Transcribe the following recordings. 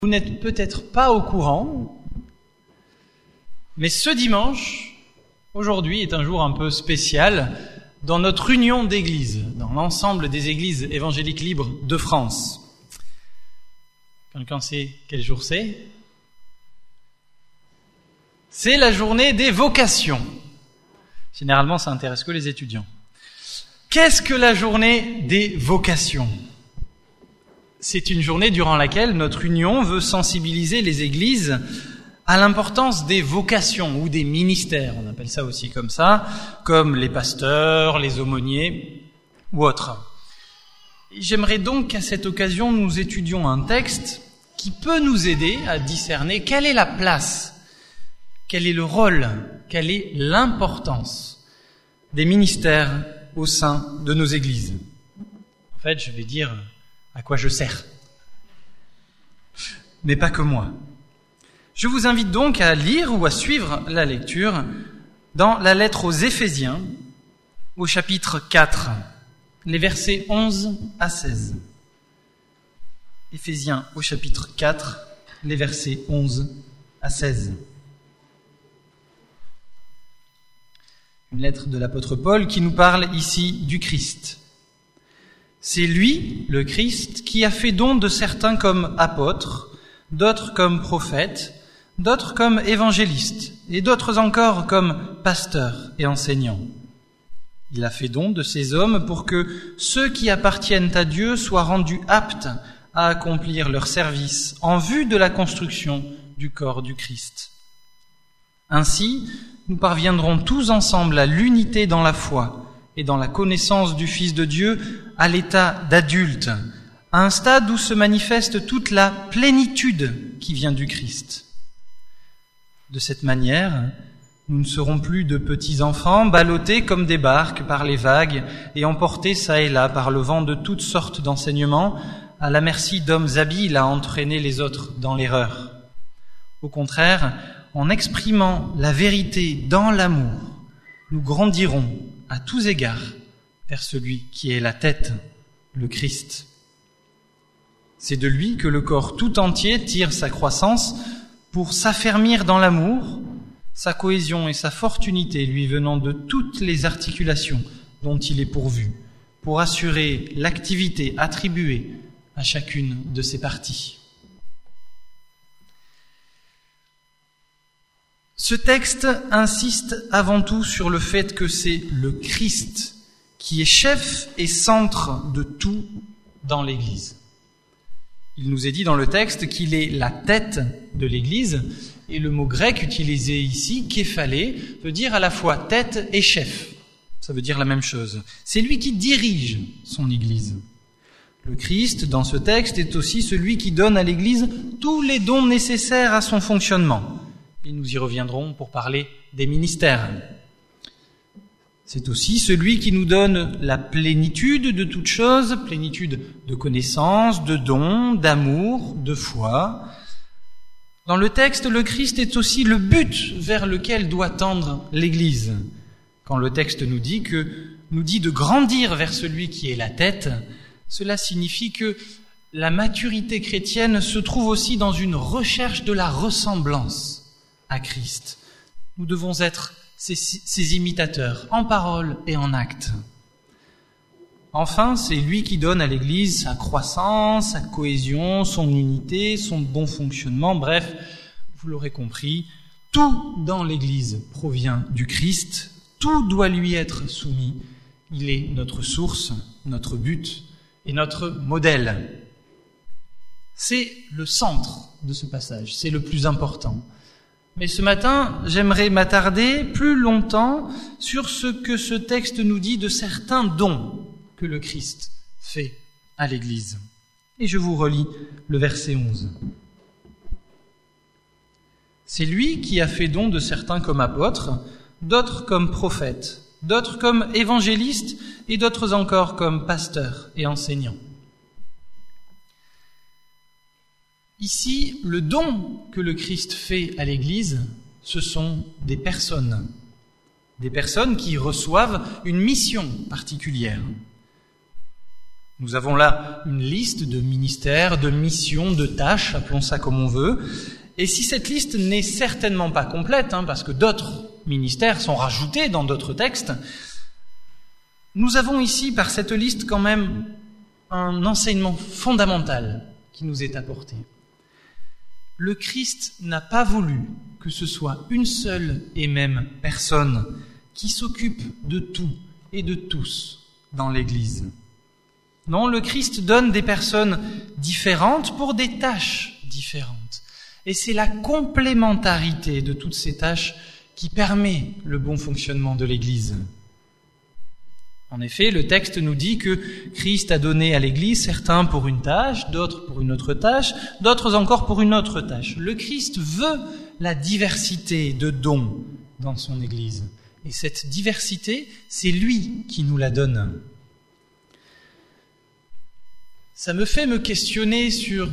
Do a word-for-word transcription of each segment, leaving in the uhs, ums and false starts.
Vous n'êtes peut-être pas au courant, mais ce dimanche, aujourd'hui, est un jour un peu spécial dans notre union d'églises, dans l'ensemble des églises évangéliques libres de France. Quelqu'un sait quel jour c'est ? C'est la journée des vocations. Généralement, ça intéresse que les étudiants. Qu'est-ce que la journée des vocations ? C'est une journée durant laquelle notre union veut sensibiliser les églises à l'importance des vocations ou des ministères, on appelle ça aussi comme ça, comme les pasteurs, les aumôniers ou autres. J'aimerais donc qu'à cette occasion, nous étudions un texte qui peut nous aider à discerner quelle est la place, quel est le rôle, quelle est l'importance des ministères au sein de nos églises. En fait, je vais dire à quoi je sers. Mais pas que moi. Je vous invite donc à lire ou à suivre la lecture dans la lettre aux Éphésiens, au chapitre quatre, les versets onze à seize. Éphésiens au chapitre quatre, les versets onze à seize. Une lettre de l'apôtre Paul qui nous parle ici du Christ. C'est lui, le Christ, qui a fait don de certains comme apôtres, d'autres comme prophètes, d'autres comme évangélistes, et d'autres encore comme pasteurs et enseignants. Il a fait don de ces hommes pour que ceux qui appartiennent à Dieu soient rendus aptes à accomplir leur service en vue de la construction du corps du Christ. Ainsi, nous parviendrons tous ensemble à l'unité dans la foi et dans la connaissance du Fils de Dieu à l'état d'adulte, à un stade où se manifeste toute la plénitude qui vient du Christ. De cette manière, nous ne serons plus de petits enfants ballottés comme des barques par les vagues et emportés çà et là par le vent de toutes sortes d'enseignements, à la merci d'hommes habiles à entraîner les autres dans l'erreur. Au contraire, en exprimant la vérité dans l'amour, nous grandirons à tous égards vers celui qui est la tête, le Christ. C'est de lui que le corps tout entier tire sa croissance pour s'affermir dans l'amour, sa cohésion et sa forte unité lui venant de toutes les articulations dont il est pourvu, pour assurer l'activité attribuée à chacune de ses parties. Ce texte insiste avant tout sur le fait que c'est le Christ qui est chef et centre de tout dans l'Église. Il nous est dit dans le texte qu'il est la tête de l'Église, et le mot grec utilisé ici, képhalé, veut dire à la fois tête et chef. Ça veut dire la même chose. C'est lui qui dirige son Église. Le Christ, dans ce texte, est aussi celui qui donne à l'Église tous les dons nécessaires à son fonctionnement. Et nous y reviendrons pour parler des ministères. C'est aussi celui qui nous donne la plénitude de toutes choses, plénitude de connaissances, de dons, d'amour, de foi. Dans le texte, le Christ est aussi le but vers lequel doit tendre l'Église. Quand le texte nous dit que, nous dit de grandir vers celui qui est la tête, cela signifie que la maturité chrétienne se trouve aussi dans une recherche de la ressemblance à Christ. Nous devons être ses, ses imitateurs, en parole et en acte. Enfin, c'est lui qui donne à l'Église sa croissance, sa cohésion, son unité, son bon fonctionnement. Bref, vous l'aurez compris, tout dans l'Église provient du Christ, tout doit lui être soumis. Il est notre source, notre but et notre modèle. C'est le centre de ce passage, c'est le plus important. Mais ce matin, j'aimerais m'attarder plus longtemps sur ce que ce texte nous dit de certains dons que le Christ fait à l'Église. Et je vous relis le verset onze. C'est lui qui a fait don de certains comme apôtres, d'autres comme prophètes, d'autres comme évangélistes et d'autres encore comme pasteurs et enseignants. Ici, le don que le Christ fait à l'Église, ce sont des personnes. Des personnes qui reçoivent une mission particulière. Nous avons là une liste de ministères, de missions, de tâches, appelons ça comme on veut. Et si cette liste n'est certainement pas complète, hein, parce que d'autres ministères sont rajoutés dans d'autres textes, nous avons ici, par cette liste, quand même un enseignement fondamental qui nous est apporté. Le Christ n'a pas voulu que ce soit une seule et même personne qui s'occupe de tout et de tous dans l'Église. Non, le Christ donne des personnes différentes pour des tâches différentes. Et c'est la complémentarité de toutes ces tâches qui permet le bon fonctionnement de l'Église. En effet, le texte nous dit que Christ a donné à l'Église certains pour une tâche, d'autres pour une autre tâche, d'autres encore pour une autre tâche. Le Christ veut la diversité de dons dans son Église. Et cette diversité, c'est lui qui nous la donne. Ça me fait me questionner sur,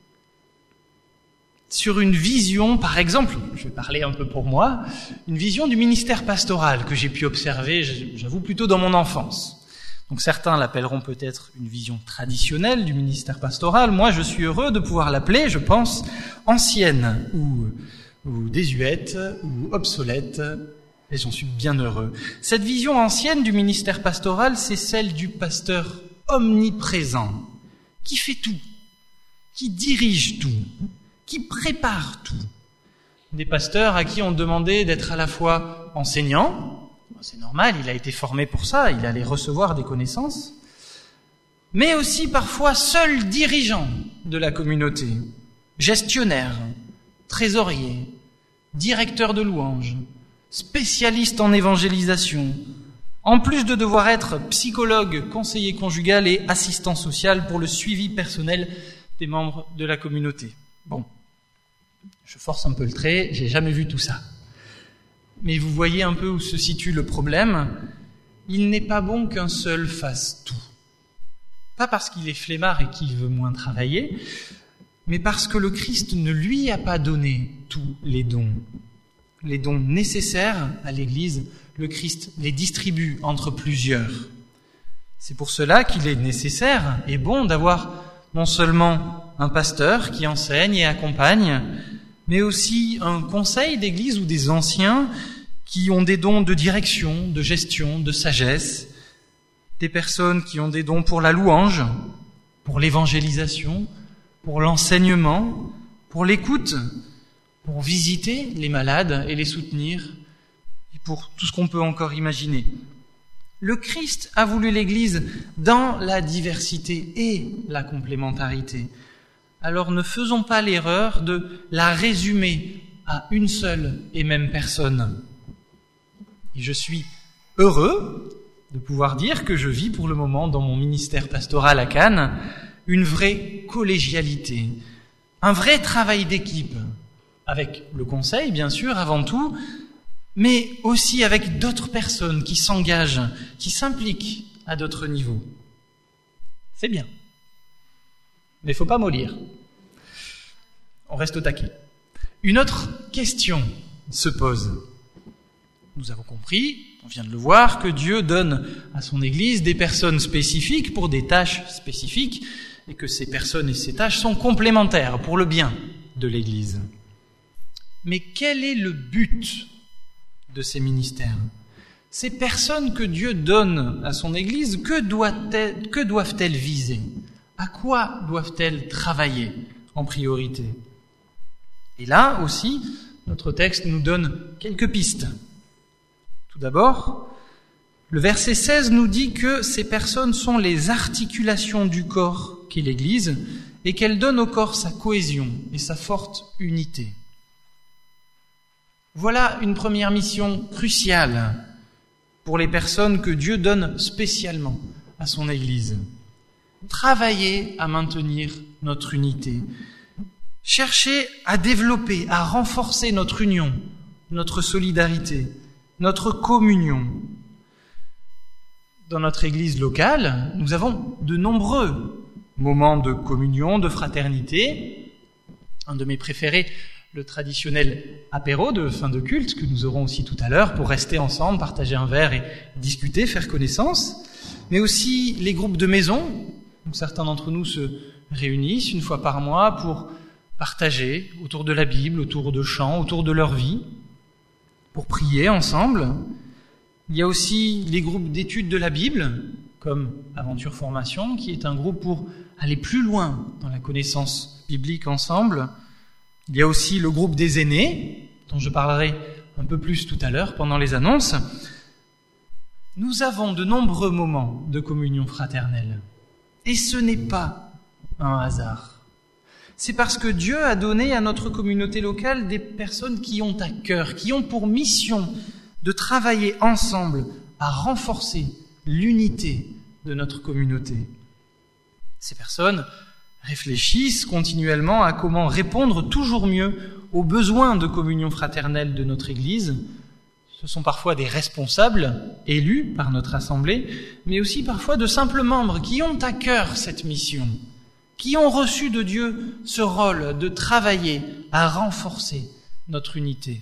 sur une vision, par exemple, je vais parler un peu pour moi, une vision du ministère pastoral que j'ai pu observer, j'avoue, plutôt dans mon enfance. Donc certains l'appelleront peut-être une vision traditionnelle du ministère pastoral. Moi, je suis heureux de pouvoir l'appeler, je pense, ancienne ou, ou désuète ou obsolète, et j'en suis bien heureux. Cette vision ancienne du ministère pastoral, c'est celle du pasteur omniprésent, qui fait tout, qui dirige tout, qui prépare tout. Des pasteurs à qui on demandait d'être à la fois enseignant, c'est normal, il a été formé pour ça, il allait recevoir des connaissances, mais aussi parfois seul dirigeant de la communauté, gestionnaire, trésorier, directeur de louanges, spécialiste en évangélisation, en plus de devoir être psychologue, conseiller conjugal et assistant social pour le suivi personnel des membres de la communauté. Bon, je force un peu le trait, j'ai jamais vu tout ça. Mais vous voyez un peu où se situe le problème. Il n'est pas bon qu'un seul fasse tout. Pas parce qu'il est flemmard et qu'il veut moins travailler, mais parce que le Christ ne lui a pas donné tous les dons. Les dons nécessaires à l'Église, le Christ les distribue entre plusieurs. C'est pour cela qu'il est nécessaire et bon d'avoir non seulement un pasteur qui enseigne et accompagne, mais aussi un conseil d'église ou des anciens qui ont des dons de direction, de gestion, de sagesse, des personnes qui ont des dons pour la louange, pour l'évangélisation, pour l'enseignement, pour l'écoute, pour visiter les malades et les soutenir, et pour tout ce qu'on peut encore imaginer. Le Christ a voulu l'Église dans la diversité et la complémentarité. Alors ne faisons pas l'erreur de la résumer à une seule et même personne. Et je suis heureux de pouvoir dire que je vis pour le moment dans mon ministère pastoral à Cannes une vraie collégialité, un vrai travail d'équipe, avec le conseil bien sûr avant tout, mais aussi avec d'autres personnes qui s'engagent, qui s'impliquent à d'autres niveaux. C'est bien. Mais il ne faut pas mollir. On reste au taquet. Une autre question se pose. Nous avons compris, on vient de le voir, que Dieu donne à son Église des personnes spécifiques pour des tâches spécifiques et que ces personnes et ces tâches sont complémentaires pour le bien de l'Église. Mais quel est le but de ces ministères? Ces personnes que Dieu donne à son Église, que doivent-elles, que doivent-elles viser? À quoi doivent-elles travailler en priorité? Et là aussi, notre texte nous donne quelques pistes. Tout d'abord, le verset seize nous dit que ces personnes sont les articulations du corps qu'est l'Église et qu'elles donnent au corps sa cohésion et sa forte unité. Voilà une première mission cruciale pour les personnes que Dieu donne spécialement à son Église. Travailler à maintenir notre unité. Chercher à développer, à renforcer notre union, notre solidarité, notre communion. Dans notre Église locale, nous avons de nombreux moments de communion, de fraternité. Un de mes préférés, le traditionnel apéro de fin de culte que nous aurons aussi tout à l'heure pour rester ensemble, partager un verre et discuter, faire connaissance, mais aussi les groupes de maison, Donc certains d'entre nous se réunissent une fois par mois pour partager autour de la Bible, autour de chants, autour de leur vie, pour prier ensemble. Il y a aussi les groupes d'études de la Bible, comme Aventure Formation, qui est un groupe pour aller plus loin dans la connaissance biblique ensemble. Il y a aussi le groupe des aînés, dont je parlerai un peu plus tout à l'heure pendant les annonces. Nous avons de nombreux moments de communion fraternelle. Et ce n'est pas un hasard. C'est parce que Dieu a donné à notre communauté locale des personnes qui ont à cœur, qui ont pour mission de travailler ensemble à renforcer l'unité de notre communauté. Ces personnes réfléchissent continuellement à comment répondre toujours mieux aux besoins de communion fraternelle de notre Église. Ce sont parfois des responsables élus par notre assemblée, mais aussi parfois de simples membres qui ont à cœur cette mission, qui ont reçu de Dieu ce rôle de travailler à renforcer notre unité.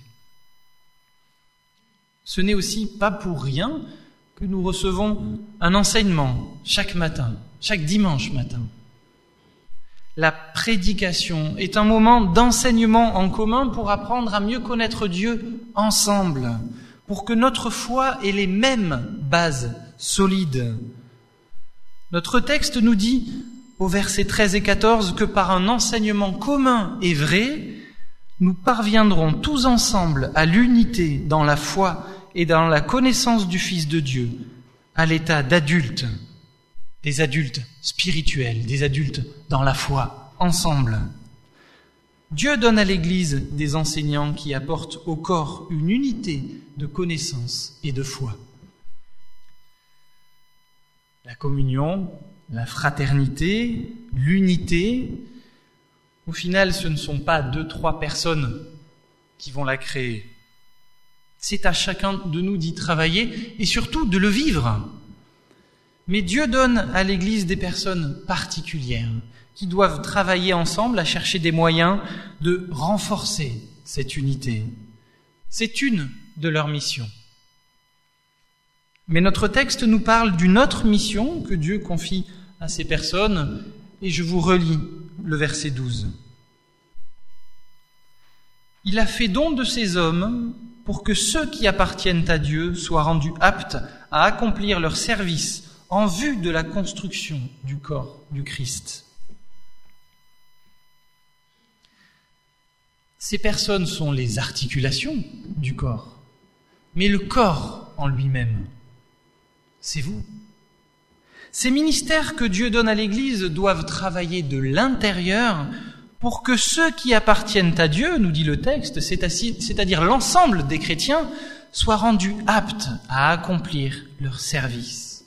Ce n'est aussi pas pour rien que nous recevons un enseignement chaque matin, chaque dimanche matin. La prédication est un moment d'enseignement en commun pour apprendre à mieux connaître Dieu ensemble, pour que notre foi ait les mêmes bases solides. Notre texte nous dit, au verset treize et quatorze, que par un enseignement commun et vrai, nous parviendrons tous ensemble à l'unité dans la foi et dans la connaissance du Fils de Dieu, à l'état d'adultes, des adultes spirituels, des adultes dans la foi, ensemble. Dieu donne à l'Église des enseignants qui apportent au corps une unité de connaissance et de foi. La communion, la fraternité, l'unité, au final, ce ne sont pas deux, trois personnes qui vont la créer. C'est à chacun de nous d'y travailler et surtout de le vivre. Mais Dieu donne à l'Église des personnes particulières qui doivent travailler ensemble à chercher des moyens de renforcer cette unité. C'est une de leurs missions. Mais notre texte nous parle d'une autre mission que Dieu confie à ces personnes, et je vous relis le verset douze. Il a fait don de ces hommes pour que ceux qui appartiennent à Dieu soient rendus aptes à accomplir leur service en vue de la construction du corps du Christ. Ces personnes sont les articulations du corps, mais le corps en lui-même, c'est vous. Ces ministères que Dieu donne à l'Église doivent travailler de l'intérieur pour que ceux qui appartiennent à Dieu, nous dit le texte, c'est-à-dire l'ensemble des chrétiens, soient rendus aptes à accomplir leur service.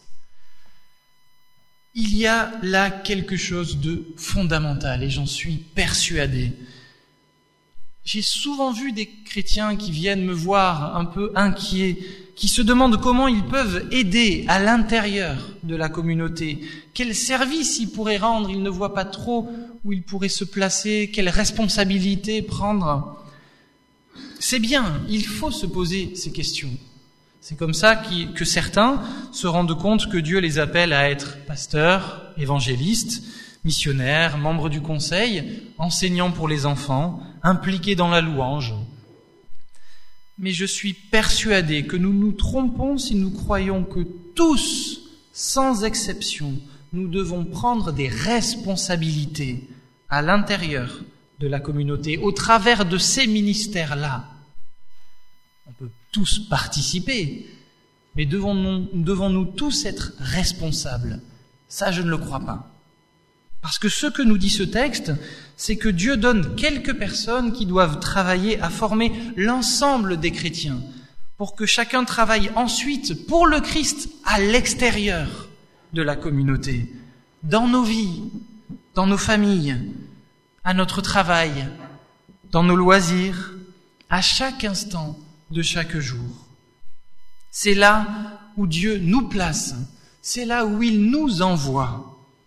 Il y a là quelque chose de fondamental et j'en suis persuadé. J'ai souvent vu des chrétiens qui viennent me voir un peu inquiets, qui se demandent comment ils peuvent aider à l'intérieur de la communauté, quel service ils pourraient rendre, ils ne voient pas trop où ils pourraient se placer, quelle responsabilité prendre. C'est bien, il faut se poser ces questions. C'est comme ça que certains se rendent compte que Dieu les appelle à être pasteurs, évangélistes, missionnaires, membres du conseil, enseignants pour les enfants, impliqués dans la louange. Mais je suis persuadé que nous nous trompons si nous croyons que tous, sans exception, nous devons prendre des responsabilités à l'intérieur de la communauté, au travers de ces ministères-là. On peut tous participer, mais devons-nous, devons-nous tous être responsables? Ça, je ne le crois pas. Parce que ce que nous dit ce texte, c'est que Dieu donne quelques personnes qui doivent travailler à former l'ensemble des chrétiens, pour que chacun travaille ensuite pour le Christ à l'extérieur de la communauté, dans nos vies, dans nos familles, à notre travail, dans nos loisirs, à chaque instant de chaque jour. C'est là où Dieu nous place, c'est là où il nous envoie.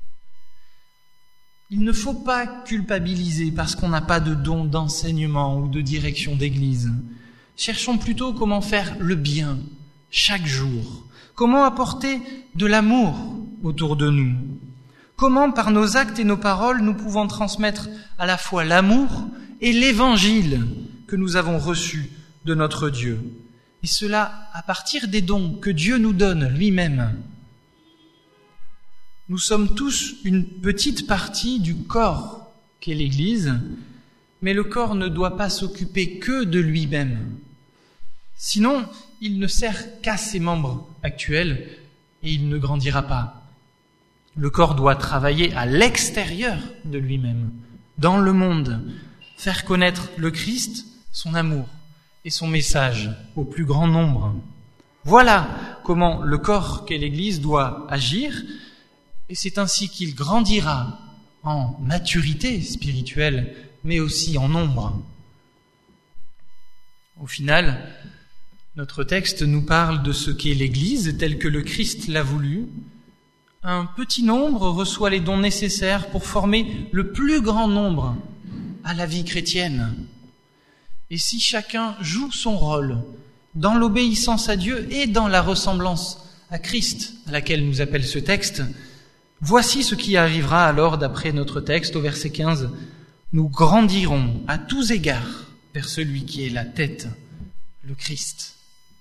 Il ne faut pas culpabiliser parce qu'on n'a pas de don d'enseignement ou de direction d'église. Cherchons plutôt comment faire le bien chaque jour, comment apporter de l'amour autour de nous, Comment, par nos actes et nos paroles, nous pouvons transmettre à la fois l'amour et l'évangile que nous avons reçu de notre Dieu. Et cela à partir des dons que Dieu nous donne lui-même. Nous sommes tous une petite partie du corps qu'est l'Église, mais le corps ne doit pas s'occuper que de lui-même. Sinon, il ne sert qu'à ses membres actuels et il ne grandira pas. Le corps doit travailler à l'extérieur de lui-même, dans le monde, faire connaître le Christ, son amour et son message au plus grand nombre. Voilà comment le corps qu'est l'Église doit agir, et c'est ainsi qu'il grandira en maturité spirituelle, mais aussi en nombre. Au final, notre texte nous parle de ce qu'est l'Église tel que le Christ l'a voulu. Un petit nombre reçoit les dons nécessaires pour former le plus grand nombre à la vie chrétienne. Et si chacun joue son rôle dans l'obéissance à Dieu et dans la ressemblance à Christ, à laquelle nous appelle ce texte, voici ce qui arrivera alors d'après notre texte au verset quinze. Nous grandirons à tous égards vers celui qui est la tête, le Christ.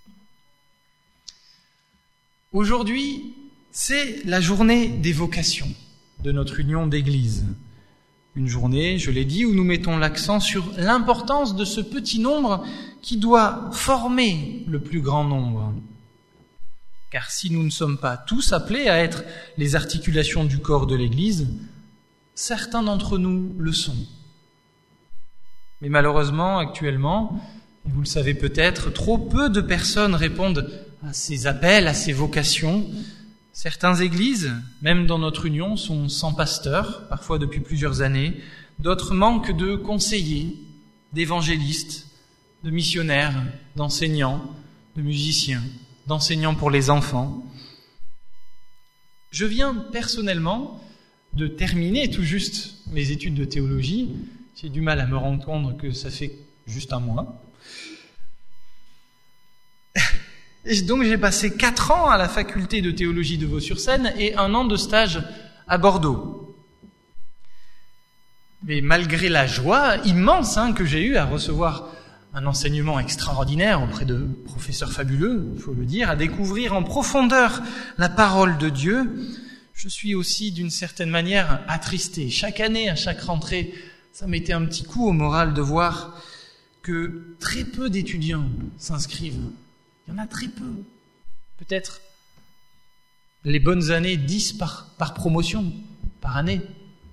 Aujourd'hui, c'est la journée des vocations de notre union d'église. Une journée, je l'ai dit, où nous mettons l'accent sur l'importance de ce petit nombre qui doit former le plus grand nombre. Car si nous ne sommes pas tous appelés à être les articulations du corps de l'Église, certains d'entre nous le sont. Mais malheureusement, actuellement, et vous le savez peut-être, trop peu de personnes répondent à ces appels, à ces vocations. Certaines églises, même dans notre union, sont sans pasteur, parfois depuis plusieurs années. D'autres manquent de conseillers, d'évangélistes, de missionnaires, d'enseignants, de musiciens, d'enseignants pour les enfants. Je viens personnellement de terminer tout juste mes études de théologie. J'ai du mal à me rendre compte que ça fait juste un mois. Et donc j'ai passé quatre ans à la faculté de théologie de Vaux-sur-Seine et un an de stage à Bordeaux. Mais malgré la joie immense hein, que j'ai eue à recevoir un enseignement extraordinaire auprès de professeurs fabuleux, il faut le dire, à découvrir en profondeur la parole de Dieu, je suis aussi d'une certaine manière attristé. Chaque année, à chaque rentrée, ça mettait un petit coup au moral de voir que très peu d'étudiants s'inscrivent. Il y en a très peu. Peut-être les bonnes années, dix par, par promotion, par année.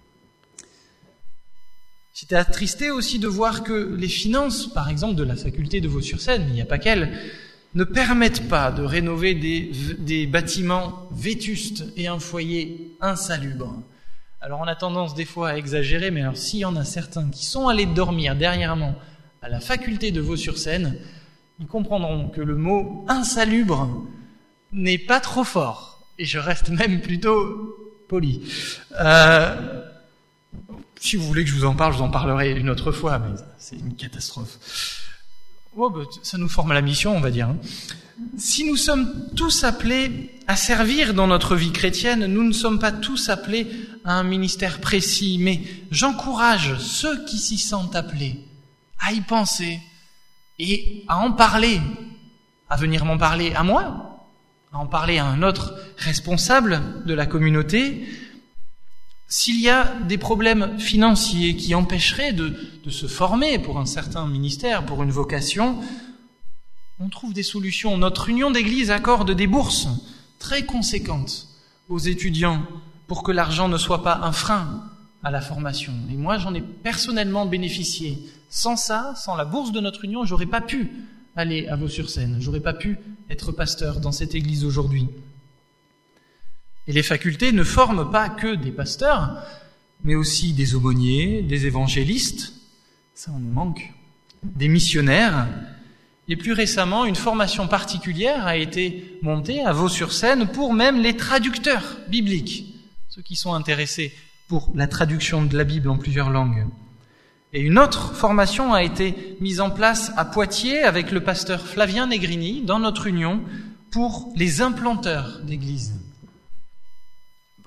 J'étais attristé aussi de voir que les finances, par exemple, de la faculté de Vaux-sur-Seine, mais il n'y a pas qu'elle, ne permettent pas de rénover des, des bâtiments vétustes et un foyer insalubre. Alors on a tendance des fois à exagérer, mais alors s'il y en a certains qui sont allés dormir dernièrement à la faculté de Vaux-sur-Seine, ils comprendront que le mot insalubre n'est pas trop fort. Et je reste même plutôt poli. Euh, si vous voulez que je vous en parle, je vous en parlerai une autre fois, mais c'est une catastrophe. Oh, bah, ça nous forme la mission, on va dire. Si nous sommes tous appelés à servir dans notre vie chrétienne, nous ne sommes pas tous appelés à un ministère précis, mais j'encourage ceux qui s'y sentent appelés à y penser, et à en parler, à venir m'en parler à moi, à en parler à un autre responsable de la communauté. S'il y a des problèmes financiers qui empêcheraient de, de se former pour un certain ministère, pour une vocation, on trouve des solutions. Notre union d'église accorde des bourses très conséquentes aux étudiants pour que l'argent ne soit pas un frein à la formation. Et moi, j'en ai personnellement bénéficié. Sans ça, sans la bourse de notre union, j'aurais pas pu aller à Vaux-sur-Seine. J'aurais pas pu être pasteur dans cette église aujourd'hui. Et les facultés ne forment pas que des pasteurs, mais aussi des aumôniers, des évangélistes. Ça, on nous manque. Des missionnaires. Et plus récemment, une formation particulière a été montée à Vaux-sur-Seine pour même les traducteurs bibliques, ceux qui sont intéressés pour la traduction de la Bible en plusieurs langues. Et une autre formation a été mise en place à Poitiers avec le pasteur Flavien Negrini dans notre union pour les implanteurs d'églises. Bon, j'ai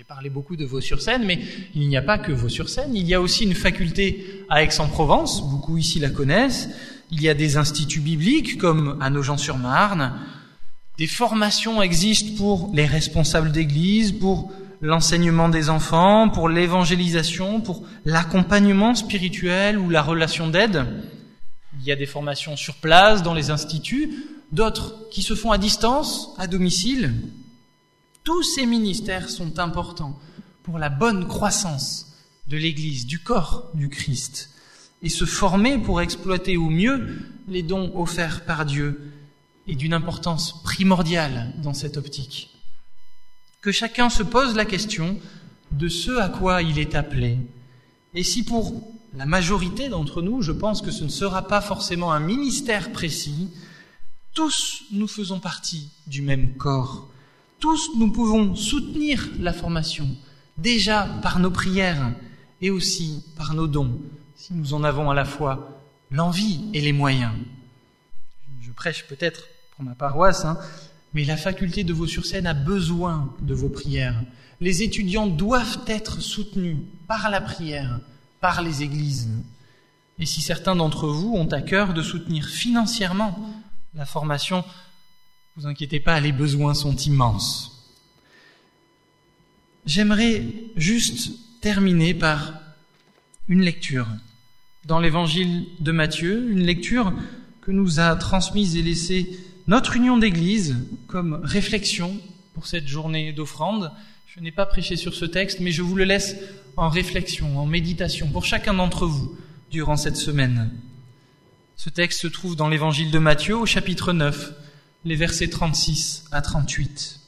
parlé beaucoup de Vaux-sur-Seine, mais il n'y a pas que Vaux-sur-Seine. Il y a aussi une faculté à Aix-en-Provence, beaucoup ici la connaissent. Il y a des instituts bibliques comme à Nogent-sur-Marne. Des formations existent pour les responsables d'église, pour l'enseignement des enfants, pour l'évangélisation, pour l'accompagnement spirituel ou la relation d'aide. Il y a des formations sur place dans les instituts, d'autres qui se font à distance, à domicile. Tous ces ministères sont importants pour la bonne croissance de l'Église, du corps du Christ, et se former pour exploiter au mieux les dons offerts par Dieu est d'une importance primordiale dans cette optique. Que chacun se pose la question de ce à quoi il est appelé. Et si pour la majorité d'entre nous, je pense que ce ne sera pas forcément un ministère précis, tous nous faisons partie du même corps. Tous nous pouvons soutenir la formation, déjà par nos prières et aussi par nos dons, si nous en avons à la fois l'envie et les moyens. Je prêche peut-être pour ma paroisse, hein, mais la faculté de Vaux-sur-Seine a besoin de vos prières. Les étudiants doivent être soutenus par la prière, par les églises. Et si certains d'entre vous ont à cœur de soutenir financièrement la formation, ne vous inquiétez pas, les besoins sont immenses. J'aimerais juste terminer par une lecture dans l'évangile de Matthieu, une lecture que nous a transmise et laissée notre union d'église comme réflexion pour cette journée d'offrande. Je n'ai pas prêché sur ce texte, mais je vous le laisse en réflexion, en méditation pour chacun d'entre vous durant cette semaine. Ce texte se trouve dans l'évangile de Matthieu au chapitre neuf, les versets trente-six à trente-huit.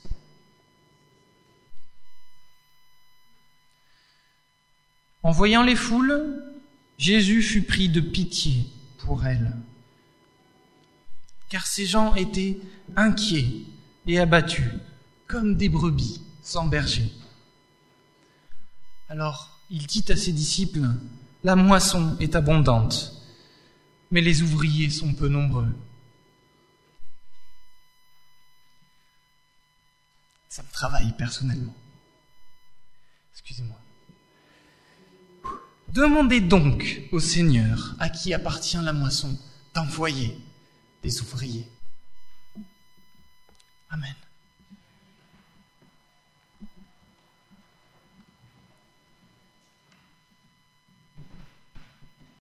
En voyant les foules, Jésus fut pris de pitié pour elles, car ces gens étaient inquiets et abattus, comme des brebis sans berger. Alors il dit à ses disciples, « La moisson est abondante, mais les ouvriers sont peu nombreux. » Ça me travaille personnellement. Excusez-moi. Demandez donc au Seigneur, à qui appartient la moisson, d'envoyer des ouvriers. Amen.